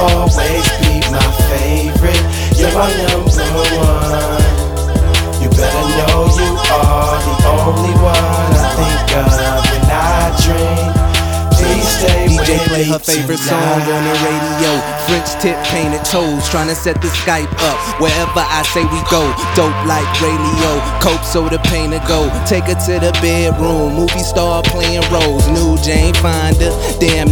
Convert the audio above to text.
always be my favorite. You're my number one. You better know you are the only one I think of when I drink. Please stay with DJ play me her favorite tonight. song on the radio. French tip painted toes, trying to set the Skype up. Wherever I say we go, dope like radio. Coke soda paint to go. Take her to the bedroom, movie star playing roles. New Jane Fonda, damn.